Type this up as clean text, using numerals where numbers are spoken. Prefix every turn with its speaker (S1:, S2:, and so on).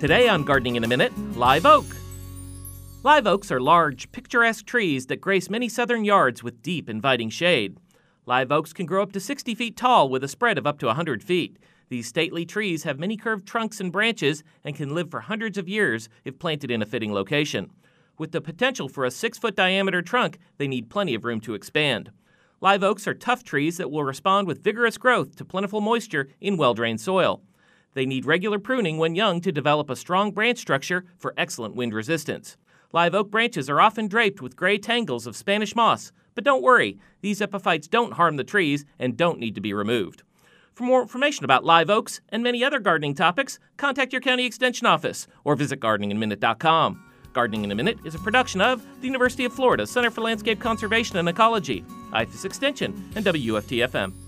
S1: Today on Gardening in a Minute, live oak. Live oaks are large, picturesque trees that grace many southern yards with deep, inviting shade. Live oaks can grow up to 60 feet tall with a spread of up to 100 feet. These stately trees have many curved trunks and branches and can live for hundreds of years if planted in a fitting location. With the potential for a 6-foot diameter trunk, they need plenty of room to expand. Live oaks are tough trees that will respond with vigorous growth to plentiful moisture in well-drained soil. They need regular pruning when young to develop a strong branch structure for excellent wind resistance. Live oak branches are often draped with gray tangles of Spanish moss, but don't worry, these epiphytes don't harm the trees and don't need to be removed. For more information about live oaks and many other gardening topics, contact your county extension office or visit gardeninginminute.com. Gardening in a Minute is a production of the University of Florida Center for Landscape Conservation and Ecology, IFAS Extension, and WFT-FM.